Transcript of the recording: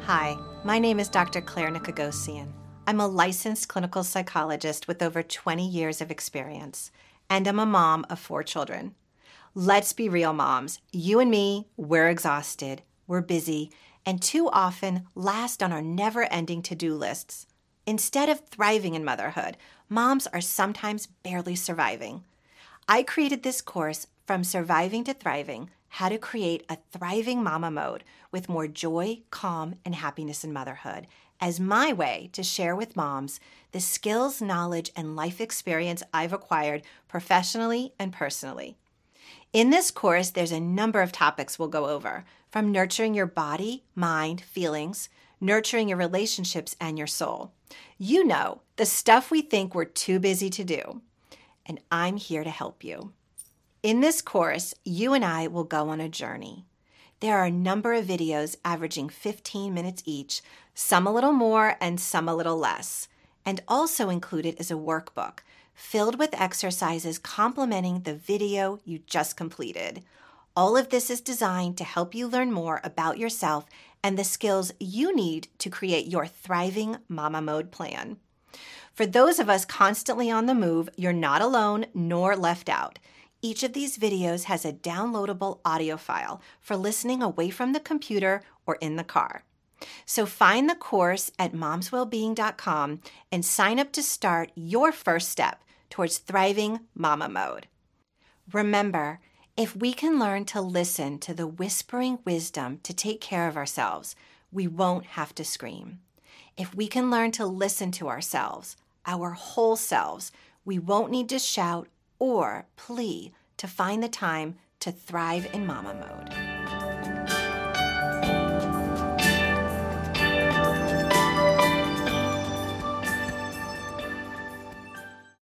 Hi, my name is Dr. Claire Nikogosian. I'm a licensed clinical psychologist with over 20 years of experience, and I'm a mom of 4 children. Let's be real, moms. You and me, we're exhausted, we're busy, and too often last on our never-ending to-do lists. Instead of thriving in motherhood, moms are sometimes barely surviving. I created this course, From Surviving to Thriving, How to Create a Thriving Mama Mode with more joy, calm, and happiness in motherhood, as my way to share with moms the skills, knowledge, and life experience I've acquired professionally and personally. In this course, there's a number of topics we'll go over, from nurturing your body, mind, feelings, nurturing your relationships, and your soul. You know, the stuff we think we're too busy to do. And I'm here to help you. In this course, you and I will go on a journey. There are a number of videos averaging 15 minutes each, some a little more and some a little less, and also included is a workbook filled with exercises complementing the video you just completed. All of this is designed to help you learn more about yourself and the skills you need to create your thriving mama mode plan. For those of us constantly on the move, you're not alone nor left out. Each of these videos has a downloadable audio file for listening away from the computer or in the car. So find the course at momswellbeing.com and sign up to start your first step towards thriving mama mode. Remember, if we can learn to listen to the whispering wisdom to take care of ourselves, we won't have to scream. If we can learn to listen to ourselves, our whole selves, we won't need to shout or plea to find the time to thrive in mama mode.